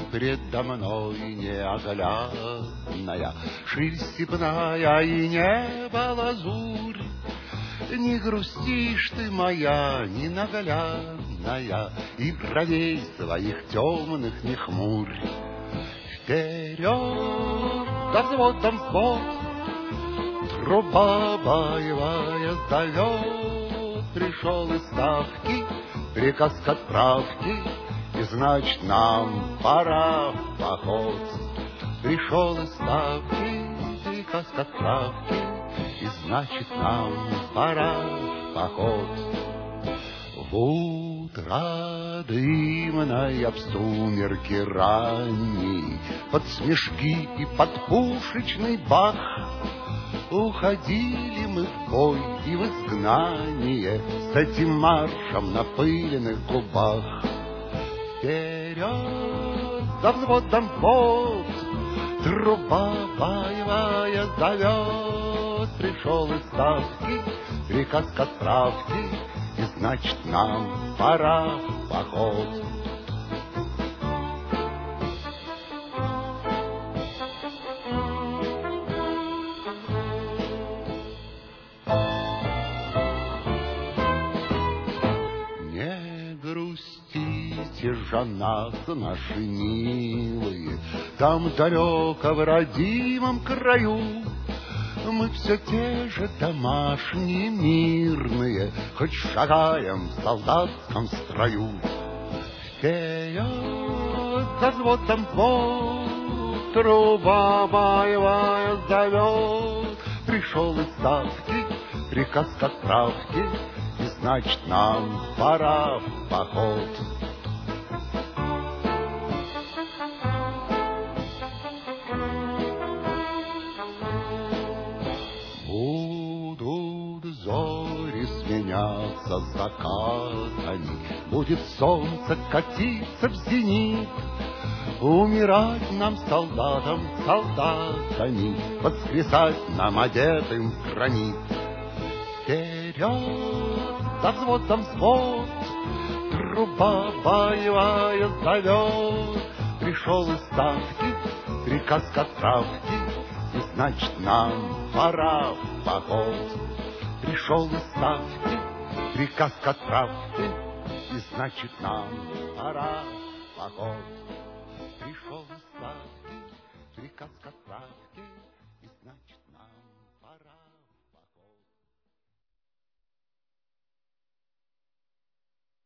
предо мной неоглядная, ширь степная и небо лазурь. Не грустишь ты, моя ненаглядная, и бровей своих темных не хмурь. Вперед, да взводом взвод, труба боевая зовет. Пришел из ставки приказ к отправке, и значит нам пора в поход. Пришел из ставки приказ к отправке, и значит нам пора в поход. В утро дымное, в сумерки ранней, под смешки и под пушечный бах уходили мы в бой и в изгнание с этим маршем на пыльных губах. Вперед, за взводом взвод, труба боевая зовет. Пришел из ставки приказ к отправке, и значит нам пора в поход. Не грустите же нас, наши милые, там далеко в родимом краю мы все те же домашние, мирные, хоть шагаем в солдатском строю. Вперед, за взводом взвод, труба боевая зовет. Пришел из ставки приказ к отправке, и значит нам пора в поход. Зори сменятся закатами, будет солнце катиться в зенит. Умирать нам, солдатам, солдатами, воскресать нам, одетым в гранит. Вперед, за взводом взвод, труба боевая зовет. Пришел из ставки приказ к отправке, и значит нам пора в поход. Пришел из ставки приказ к отправке, и значит нам пора в поход.